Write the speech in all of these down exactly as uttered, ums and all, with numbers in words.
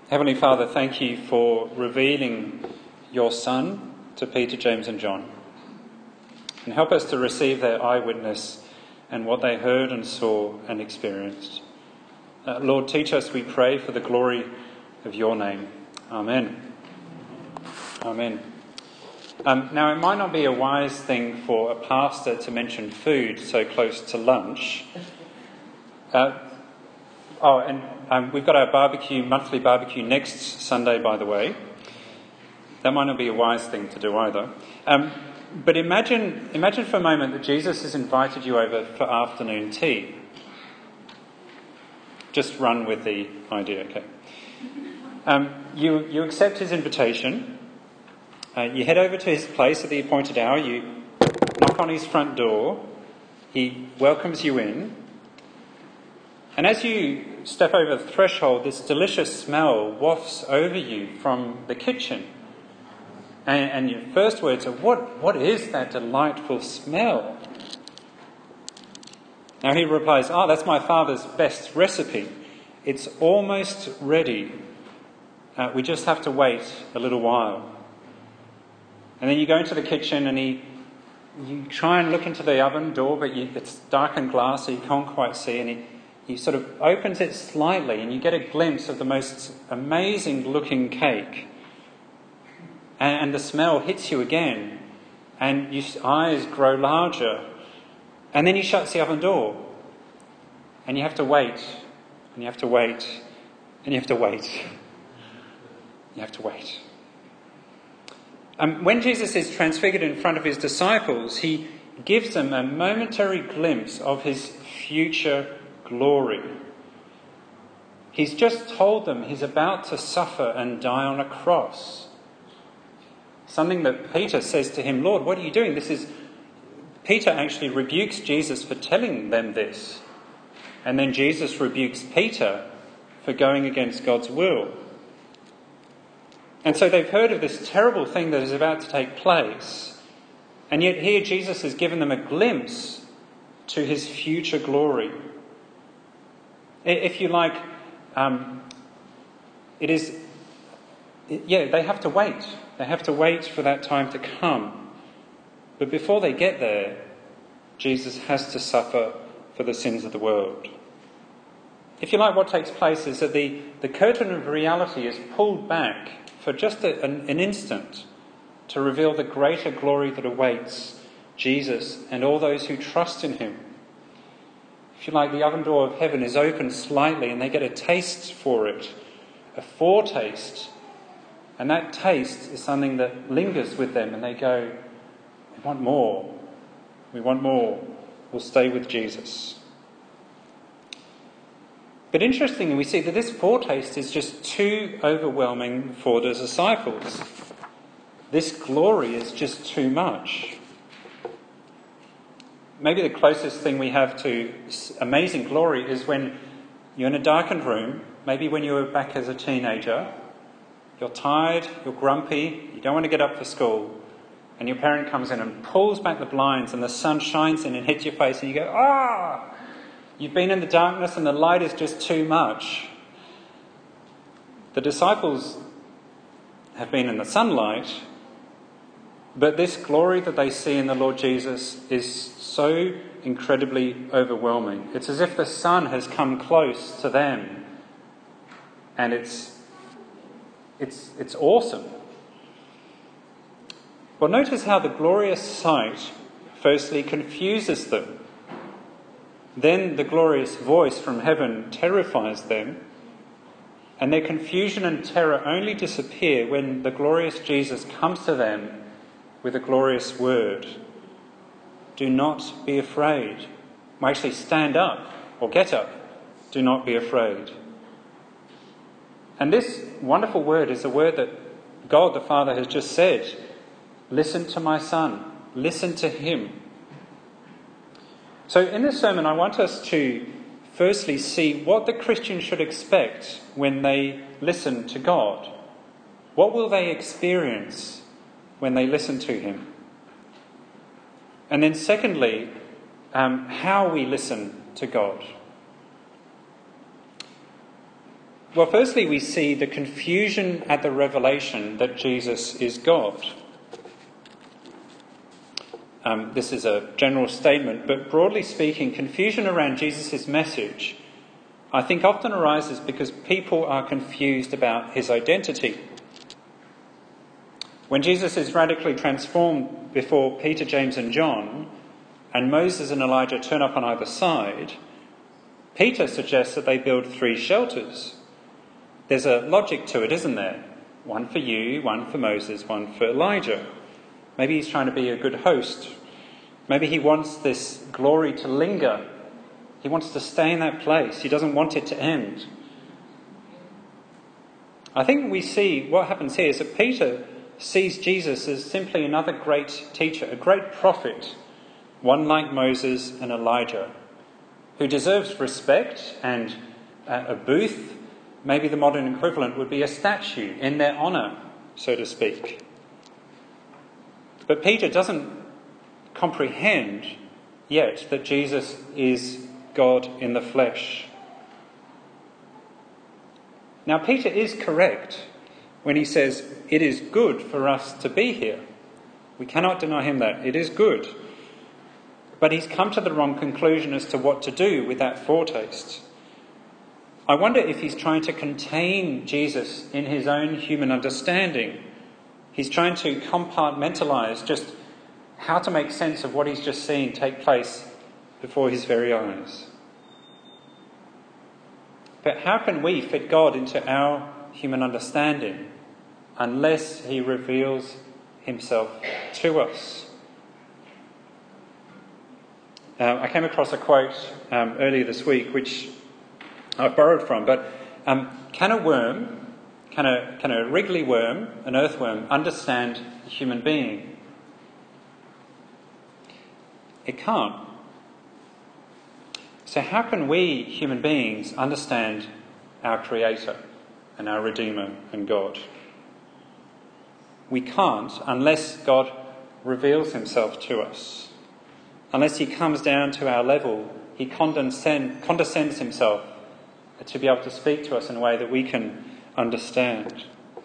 Heavenly Father, thank you for revealing your Son to Peter, James and John. And help us to receive their eyewitness and what they heard and saw and experienced. Uh, Lord, teach us, we pray, for the glory of your name. Amen. Amen. Um, now, it might not be a wise thing for a pastor to mention food so close to lunch. Uh, oh, and um, we've got our barbecue, monthly barbecue next Sunday, by the way. That might not be a wise thing to do either. Um, but imagine, imagine for a moment that Jesus has invited you over for afternoon tea. Just run with the idea, okay? Um, you, you accept his invitation. Uh, you head over to his place at the appointed hour. You knock on his front door. He welcomes you in. And as you step over the threshold, this delicious smell wafts over you from the kitchen. And, and your first words are, what, what is that delightful smell? Now he replies, oh, that's my father's best recipe. It's almost ready. Uh, we just have to wait a little while. And then you go into the kitchen and he, you try and look into the oven door, but you, it's darkened glass, so you can't quite see. And he, he sort of opens it slightly and you get a glimpse of the most amazing looking cake. And, and the smell hits you again. And your eyes grow larger. And then he shuts the oven door. And you have to wait. And you have to wait. And you have to wait. You have to wait. Um, when Jesus is transfigured in front of his disciples, he gives them a momentary glimpse of his future glory. He's just told them he's about to suffer and die on a cross. Something that Peter says to him, Lord, what are you doing? This is... Peter actually rebukes Jesus for telling them this. And then Jesus rebukes Peter for going against God's will. And so they've heard of this terrible thing that is about to take place. And yet here Jesus has given them a glimpse to his future glory. If you like, um, it is... Yeah, they have to wait. They have to wait for that time to come. But before they get there, Jesus has to suffer for the sins of the world. If you like, what takes place is that the, the curtain of reality is pulled back for just a, an, an instant to reveal the greater glory that awaits Jesus and all those who trust in him. If you like, the oven door of heaven is opened slightly and they get a taste for it, a foretaste. And that taste is something that lingers with them and they go, we want more. We want more. We'll stay with Jesus. But interestingly, we see that this foretaste is just too overwhelming for the disciples. This glory is just too much. Maybe the closest thing we have to amazing glory is when you're in a darkened room, maybe when you were back as a teenager, you're tired, you're grumpy, you don't want to get up for school, and your parent comes in and pulls back the blinds and the sun shines in and hits your face and you go, ah! You've been in the darkness and the light is just too much. The disciples have been in the sunlight, but this glory that they see in the Lord Jesus is so incredibly overwhelming. It's as if the sun has come close to them and it's it's it's awesome. Well, notice how the glorious sight firstly confuses them. Then the glorious voice from heaven terrifies them, and their confusion and terror only disappear when the glorious Jesus comes to them with a glorious word. Do not be afraid. Well, actually, stand up or get up. Do not be afraid. And this wonderful word is a word that God the Father has just said. Listen to my Son. Listen to him. So in this sermon, I want us to firstly see what the Christian should expect when they listen to God. What will they experience when they listen to him? And then secondly, um, how we listen to God. Well, firstly, we see the confusion at the revelation that Jesus is God. Um, this is a general statement, but broadly speaking, confusion around Jesus' message, I think, often arises because people are confused about his identity. When Jesus is radically transformed before Peter, James and John, and Moses and Elijah turn up on either side, Peter suggests that they build three shelters. There's a logic to it, isn't there? One for you, one for Moses, one for Elijah. Maybe he's trying to be a good host. Maybe he wants this glory to linger. He wants to stay in that place. He doesn't want it to end. I think we see what happens here is that Peter sees Jesus as simply another great teacher, a great prophet, one like Moses and Elijah, who deserves respect and uh, a booth. Maybe the modern equivalent would be a statue in their honour, so to speak. But Peter doesn't comprehend yet that Jesus is God in the flesh. Now, Peter is correct when he says it is good for us to be here. We cannot deny him that. It is good. But he's come to the wrong conclusion as to what to do with that foretaste. I wonder if he's trying to contain Jesus in his own human understanding. He's trying to compartmentalise just how to make sense of what he's just seen take place before his very eyes. But how can we fit God into our human understanding unless he reveals himself to us? Uh, I came across a quote um, earlier this week, which I borrowed from, but um, can a worm, can a, can a wriggly worm, an earthworm, understand a human being? It can't. So how can we, human beings, understand our Creator and our Redeemer and God? We can't unless God reveals himself to us. Unless he comes down to our level, he condescend, condescends himself to be able to speak to us in a way that we can understand.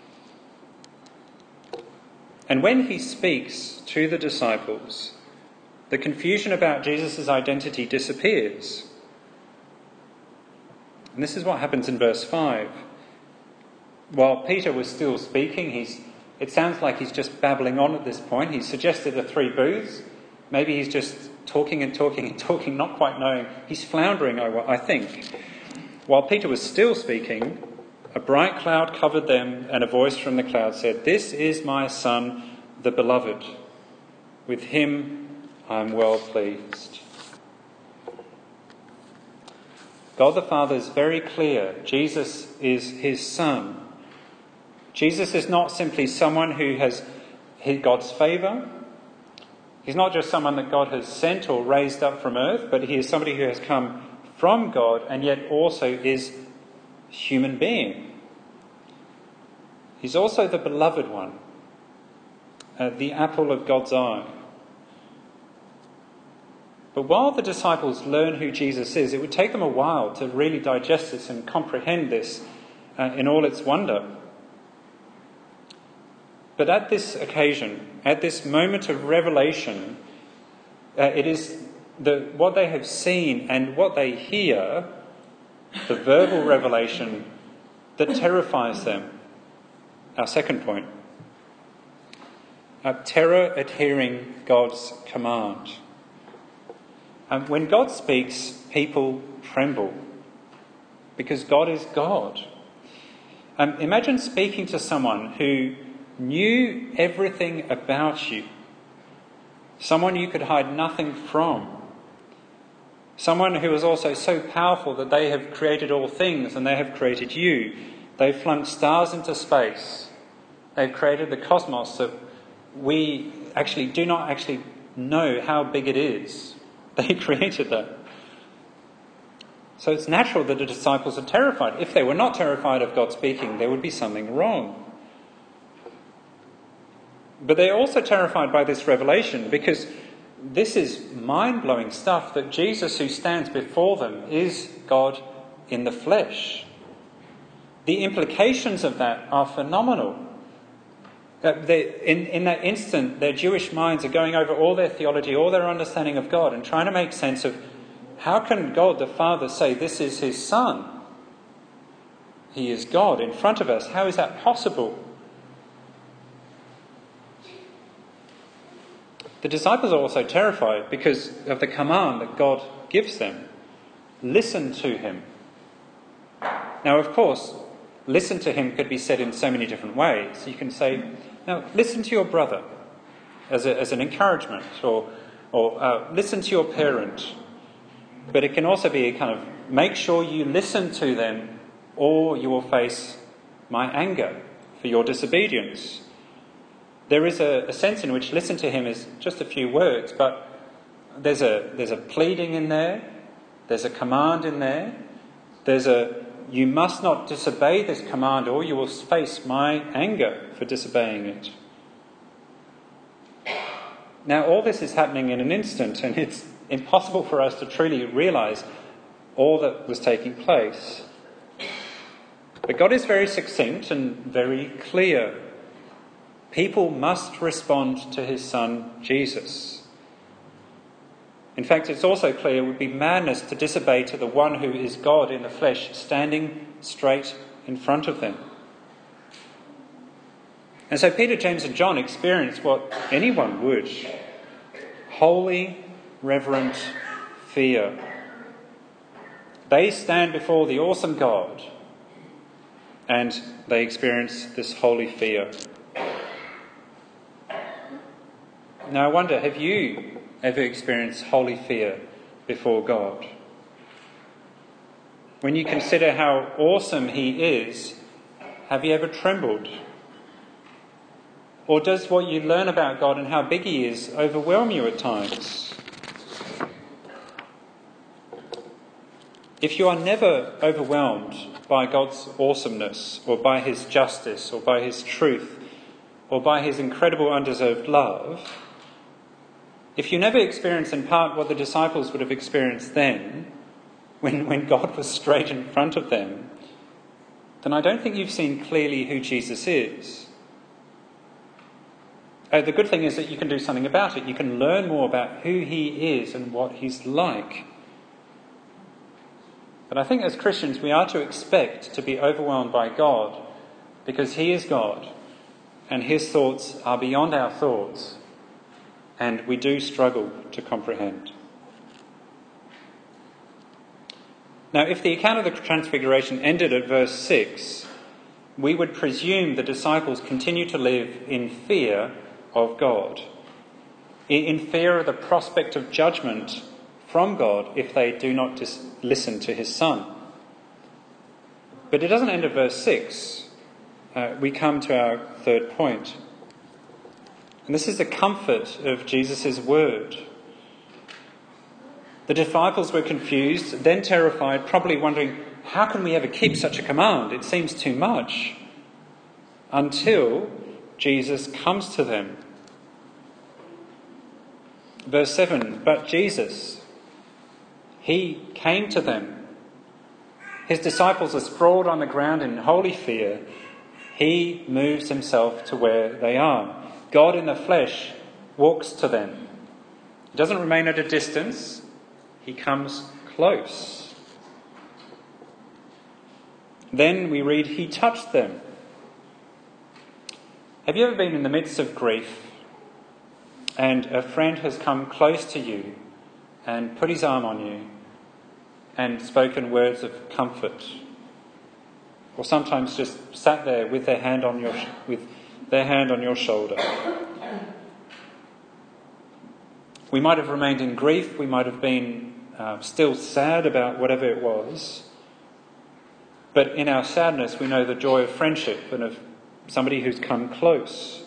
And when he speaks to the disciples, the confusion about Jesus' identity disappears. And this is what happens in verse five. While Peter was still speaking, he's, it sounds like he's just babbling on at this point. He suggested the three booths. Maybe he's just talking and talking and talking, not quite knowing. He's floundering, I think. While Peter was still speaking, a bright cloud covered them, and a voice from the cloud said, "This is my Son, the Beloved. With him I am well pleased." God the Father is very clear. Jesus is his Son. Jesus is not simply someone who has God's favour. He's not just someone that God has sent or raised up from earth, but he is somebody who has come from God and yet also is a human being. He's also the beloved one, uh, the apple of God's eye. But while the disciples learn who Jesus is, it would take them a while to really digest this and comprehend this uh, in all its wonder. But at this occasion, at this moment of revelation, uh, it is the, what they have seen and what they hear, the verbal revelation, that terrifies them. Our second point. Uh, terror at hearing God's command. Um, when God speaks, people tremble because God is God. Um, imagine speaking to someone who knew everything about you, someone you could hide nothing from, someone who is also so powerful that they have created all things and they have created you. They've flung stars into space. They've created the cosmos that we actually do not actually know how big it is. They created that. So it's natural that the disciples are terrified. If they were not terrified of God speaking, there would be something wrong. But they're also terrified by this revelation because this is mind-blowing stuff, that Jesus who stands before them is God in the flesh. the implications of that are phenomenal. Uh, in, in that instant, their Jewish minds are going over all their theology, all their understanding of God, and trying to make sense of how can God the Father say this is his Son? He is God in front of us. How is that possible? The disciples are also terrified because of the command that God gives them. Listen to him. Now, of course, listen to him could be said in so many different ways. You can say, now, listen to your brother as, a, as an encouragement, or, or uh, listen to your parent. But it can also be a kind of, make sure you listen to them or you will face my anger for your disobedience. There is a, a sense in which listen to him is just a few words, but there's a there's a pleading in there, there's a command in there, there's a you must not disobey this command or you will face my anger for disobeying it. Now all this is happening in an instant, and it's impossible for us to truly realise all that was taking place. But God is very succinct and very clear. People must respond to his Son, Jesus. In fact, it's also clear it would be madness to disobey to the one who is God in the flesh, standing straight in front of them. And so Peter, James and John experience what anyone would. Holy, reverent fear. They stand before the awesome God and they experience this holy fear. Now I wonder, have you ever experienced holy fear before God? When you consider how awesome he is, have you ever trembled? Or does what you learn about God and how big he is overwhelm you at times? If you are never overwhelmed by God's awesomeness, or by his justice, or by his truth, or by his incredible undeserved love, if you never experience in part what the disciples would have experienced then, when, when God was straight in front of them, then I don't think you've seen clearly who Jesus is. Uh, the good thing is that you can do something about it. You can learn more about who he is and what he's like. But I think as Christians we are to expect to be overwhelmed by God because he is God and his thoughts are beyond our thoughts, and we do struggle to comprehend. Now, if the account of the Transfiguration ended at verse six, we would presume the disciples continue to live in fear of God, in fear of the prospect of judgment from God if they do not dis- listen to his Son. But it doesn't end at verse six. Uh, we come to our third point. And this is the comfort of Jesus' word. The disciples were confused, then terrified, probably wondering, how can we ever keep such a command? It seems too much. Until Jesus comes to them. Verse seven, but Jesus, he came to them. His disciples are sprawled on the ground in holy fear. He moves himself to where they are. God in the flesh walks to them. He doesn't remain at a distance. He comes close. Then we read, he touched them. Have you ever been in the midst of grief and a friend has come close to you and put his arm on you and spoken words of comfort? Or sometimes just sat there with their hand on your with their hand on your shoulder. We might have remained in grief, we might have been uh, still sad about whatever it was, but in our sadness we know the joy of friendship and of somebody who's come close.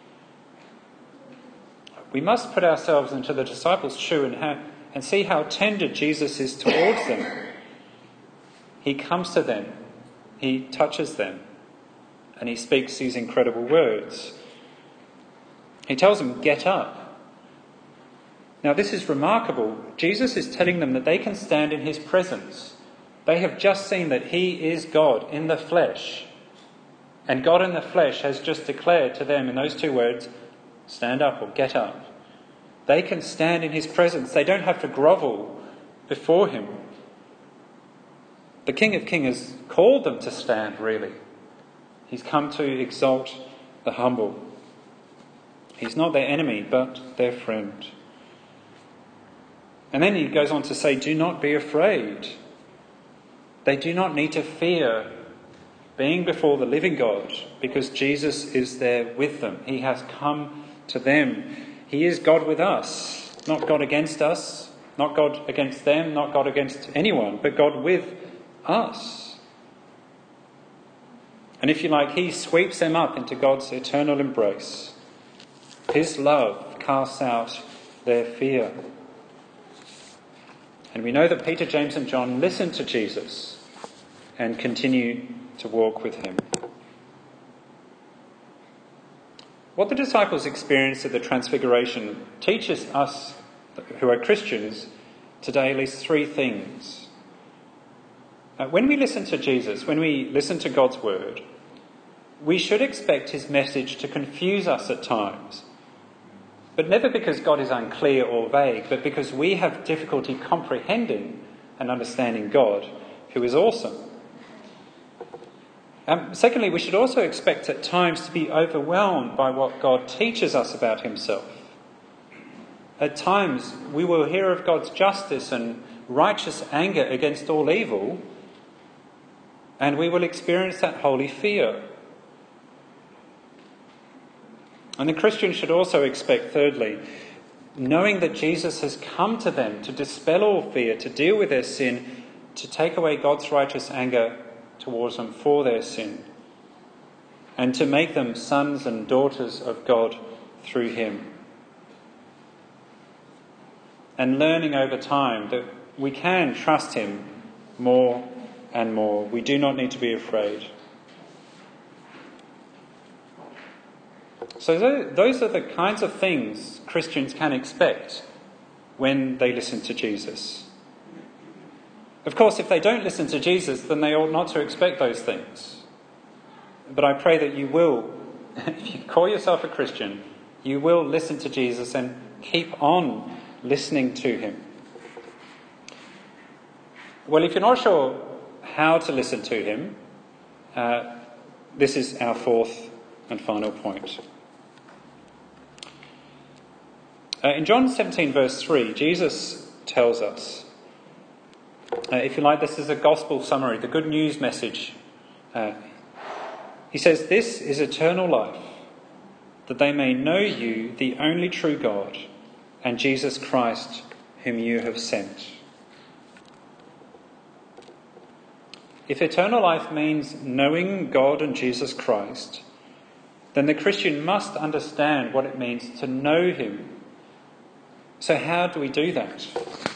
We must put ourselves into the disciples' shoe and, ha- and see how tender Jesus is towards them. He comes to them, he touches them, and he speaks these incredible words. He tells them, get up. Now this is remarkable. Jesus is telling them that they can stand in his presence They have just seen that he is God in the flesh. And God in the flesh has just declared to them in those two words, stand up or get up. They can stand in his presence. They don't have to grovel before him. The King of Kings has called them to stand, really. He's come to exalt the humble. He's not their enemy, but their friend. And then he goes on to say, do not be afraid. They do not need to fear being before the living God, because Jesus is there with them. He has come to them. He is God with us, not God against us, not God against them, not God against anyone, but God with us. And if you like, he sweeps them up into God's eternal embrace. His love casts out their fear. And we know that Peter, James and John listened to Jesus and continue to walk with him. What the disciples experienced at the Transfiguration teaches us who are Christians today at least three things. Uh, when we listen to Jesus, when we listen to God's word, we should expect his message to confuse us at times. But never because God is unclear or vague, but because we have difficulty comprehending and understanding God, who is awesome. Um, secondly, we should also expect at times to be overwhelmed by what God teaches us about himself. At times, we will hear of God's justice and righteous anger against all evil, and we will experience that holy fear. And the Christian should also expect, thirdly, knowing that Jesus has come to them to dispel all fear, to deal with their sin, to take away God's righteous anger towards them for their sin, and to make them sons and daughters of God through him. And learning over time that we can trust him more and more. We do not need to be afraid. So those are the kinds of things Christians can expect when they listen to Jesus. Of course, if they don't listen to Jesus, then they ought not to expect those things. But I pray that you will, if you call yourself a Christian, you will listen to Jesus and keep on listening to him. Well, if you're not sure how to listen to him, uh, this is our fourth and final point. Uh, in John seventeen verse three, Jesus tells us, uh, if you like, this is a gospel summary, the good news message. Uh, he says, "This is eternal life, that they may know you, the only true God, and Jesus Christ, whom you have sent." If eternal life means knowing God and Jesus Christ, then the Christian must understand what it means to know him. So how do we do that?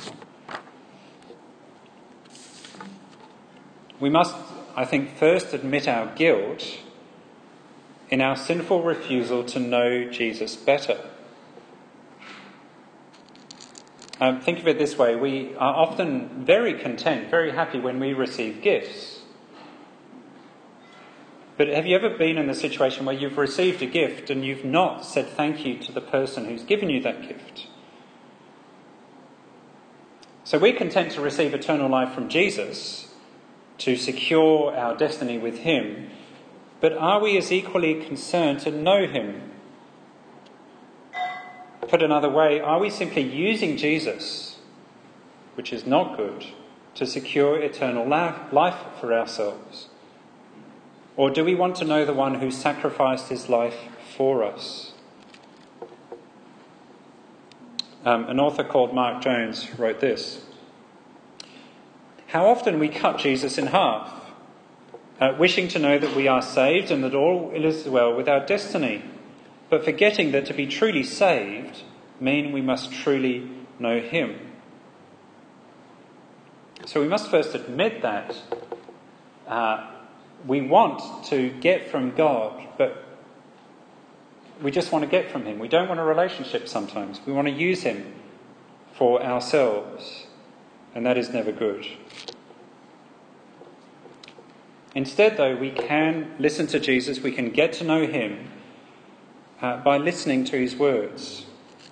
We must, I think, first admit our guilt in our sinful refusal to know Jesus better. Um, think of it this way. We are often very content, very happy when we receive gifts. But have you ever been in the situation where you've received a gift and you've not said thank you to the person who's given you that gift? So we're content to receive eternal life from Jesus, to secure our destiny with him, but are we as equally concerned to know him? Put another way, are we simply using Jesus, which is not good, to secure eternal life for ourselves? Or do we want to know the one who sacrificed his life for us? Um, an author called Mark Jones wrote this: "How often we cut Jesus in half, uh, wishing to know that we are saved and that all is well with our destiny, but forgetting that to be truly saved mean we must truly know him." So we must first admit that uh, we want to get from God, but we just want to get from him. We don't want a relationship sometimes. We want to use him for ourselves, and that is never good. Instead, though, we can listen to Jesus, we can get to know him uh, by listening to his words.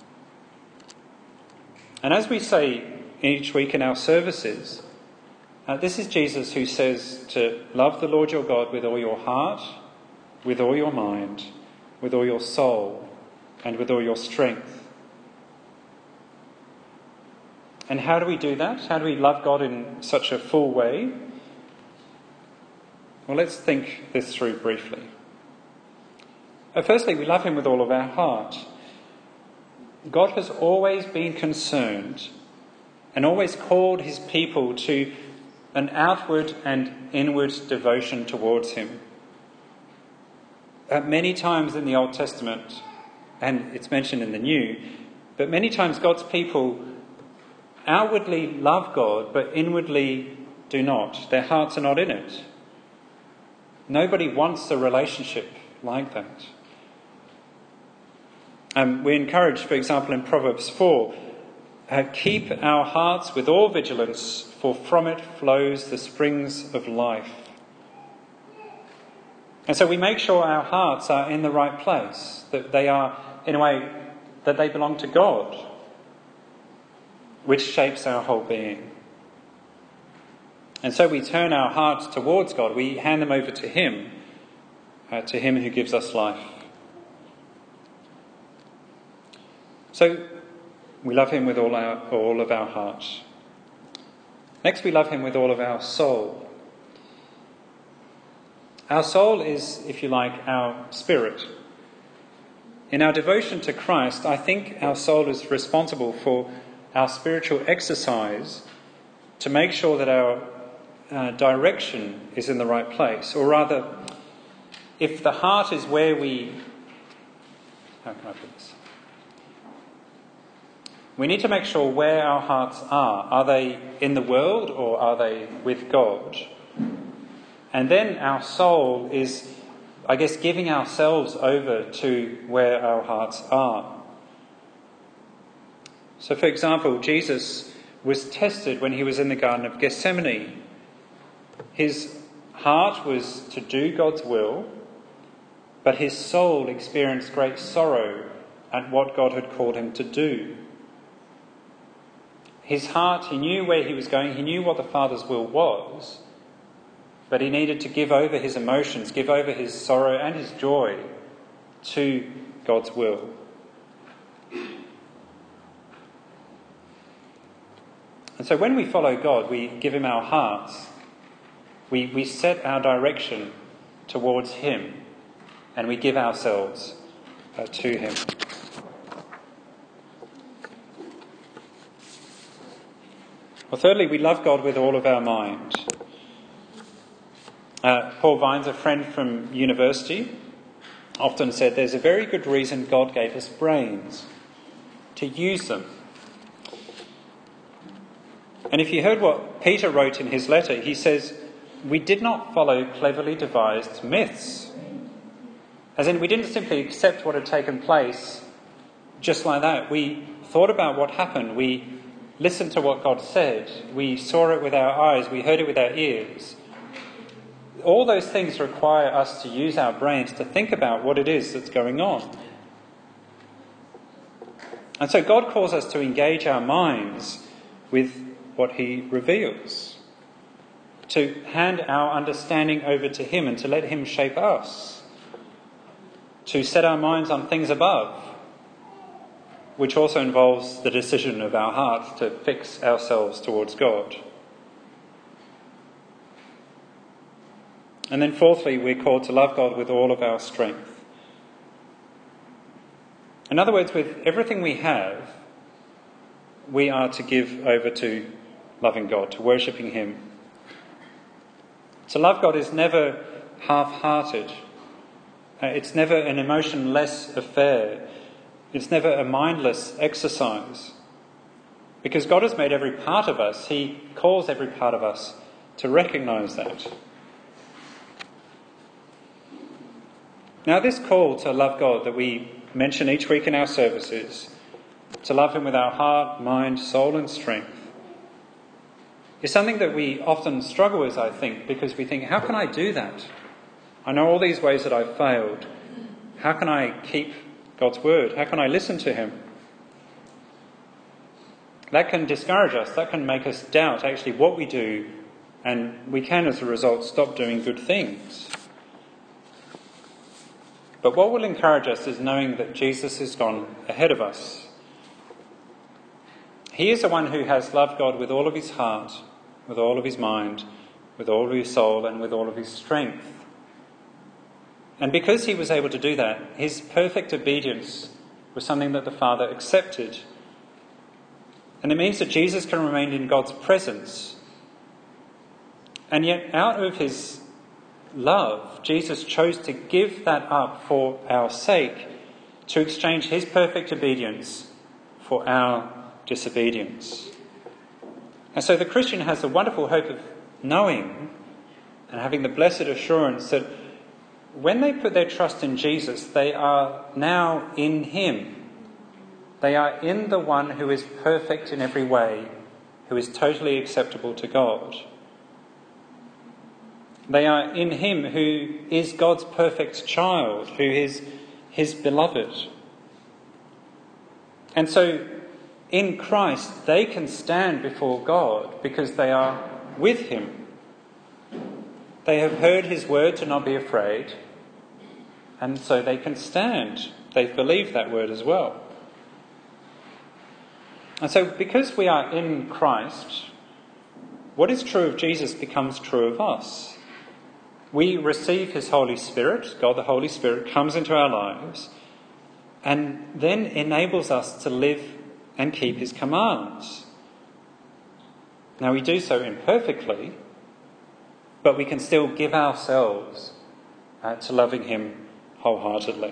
And as we say each week in our services, uh, this is Jesus who says to love the Lord your God with all your heart, with all your mind, with all your soul, and with all your strength. And how do we do that? How do we love God in such a full way? Well, let's think this through briefly. Uh, firstly, we love him with all of our heart. God has always been concerned and always called his people to an outward and inward devotion towards him. Uh, many times in the Old Testament, and it's mentioned in the New, but many times God's people outwardly love God, but inwardly do not. Their hearts are not in it. Nobody wants a relationship like that. Um, we encourage, for example, in Proverbs four, uh, keep our hearts with all vigilance, for from it flows the springs of life. And so we make sure our hearts are in the right place, that they are, in a way, that they belong to God, which shapes our whole being. And so we turn our hearts towards God. We hand them over to him, uh, to him who gives us life. So we love him with all our all of our heart. Next, we love him with all of our soul. Our soul is, if you like, our spirit. In our devotion to Christ, I think our soul is responsible for our spiritual exercise to make sure that our uh, direction is in the right place. Or rather, if the heart is where we... How can I put this? We need to make sure where our hearts are. Are they in the world or are they with God? And then our soul is, I guess, giving ourselves over to where our hearts are. So, for example, Jesus was tested when he was in the Garden of Gethsemane. His heart was to do God's will, but his soul experienced great sorrow at what God had called him to do. His heart, he knew where he was going, he knew what the Father's will was, but he needed to give over his emotions, give over his sorrow and his joy to God's will. And so when we follow God, we give him our hearts. We, we set our direction towards him, and we give ourselves uh, to him. Well, thirdly, we love God with all of our mind. Uh, Paul Vines, a friend from university, often said there's a very good reason God gave us brains, to use them. And if you heard what Peter wrote in his letter, he says, we did not follow cleverly devised myths. As in, we didn't simply accept what had taken place just like that. We thought about what happened. We listened to what God said. We saw it with our eyes. We heard it with our ears. All those things require us to use our brains to think about what it is that's going on. And so God calls us to engage our minds with what he reveals, to hand our understanding over to him and to let him shape us, to set our minds on things above, which also involves the decision of our hearts to fix ourselves towards God. And then fourthly, we're called to love God with all of our strength. In other words, with everything we have, we are to give over to loving God, to worshipping him. To love God is never half-hearted. Uh, it's never an emotionless affair. It's never a mindless exercise. Because God has made every part of us. He calls every part of us to recognise that. Now, this call to love God that we mention each week in our services, to love him with our heart, mind, soul and strength, is something that we often struggle with, I think, because we think, how can I do that? I know all these ways that I've failed. How can I keep God's word? How can I listen to him? That can discourage us. That can make us doubt actually what we do, and we can, as a result, stop doing good things. But what will encourage us is knowing that Jesus has gone ahead of us. He is the one who has loved God with all of his heart, with all of his mind, with all of his soul, and with all of his strength. And because he was able to do that, his perfect obedience was something that the Father accepted. And it means that Jesus can remain in God's presence. And yet, out of his love, Jesus chose to give that up for our sake, to exchange his perfect obedience for our disobedience. And so the Christian has the wonderful hope of knowing and having the blessed assurance that when they put their trust in Jesus, they are now in him. They are in the one who is perfect in every way, who is totally acceptable to God. They are in him who is God's perfect child, who is his beloved. And so in Christ they can stand before God because they are with him. They have heard his word to not be afraid, and so they can stand. They've believed that word as well. And so because we are in Christ, what is true of Jesus becomes true of us. We receive his Holy Spirit. God the Holy Spirit comes into our lives and then enables us to live and keep his commands. Now we do so imperfectly, but we can still give ourselves uh, to loving him wholeheartedly.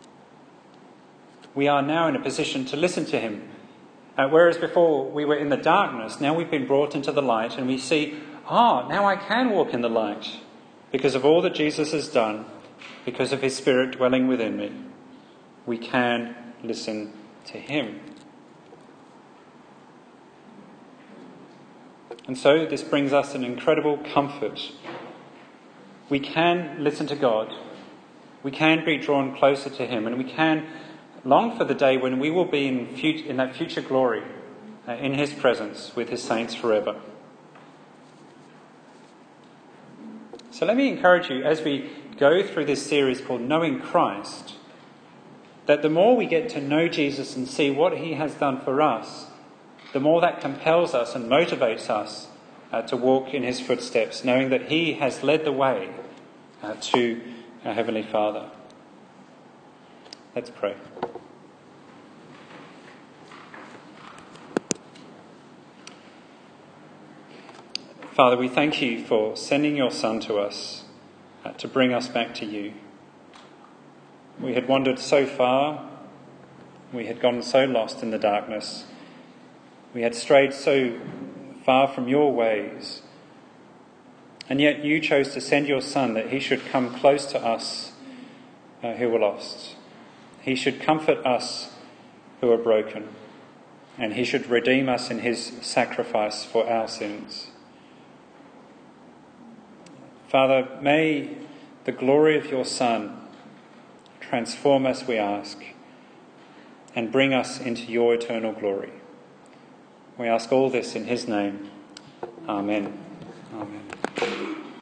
We are now in a position to listen to him. Uh, whereas before we were in the darkness, now we've been brought into the light and we see, ah, now I can walk in the light because of all that Jesus has done, because of his Spirit dwelling within me. We can listen to him. And so this brings us an incredible comfort. We can listen to God. We can be drawn closer to him, and we can long for the day when we will be in, fut- in that future glory, uh, in his presence with his saints forever. So let me encourage you, as we go through this series called Knowing Christ, that the more we get to know Jesus and see what he has done for us, the more that compels us and motivates us uh, to walk in his footsteps, knowing that he has led the way uh, to our Heavenly Father. Let's pray. Father, we thank you for sending your Son to us uh, to bring us back to you. We had wandered so far, we had gone so lost in the darkness, we had strayed so far from your ways, and yet you chose to send your Son that he should come close to us uh, who were lost. He should comfort us who are broken, and he should redeem us in his sacrifice for our sins. Father, may the glory of your Son transform us, we ask, and bring us into your eternal glory. We ask all this in his name. Amen. Amen.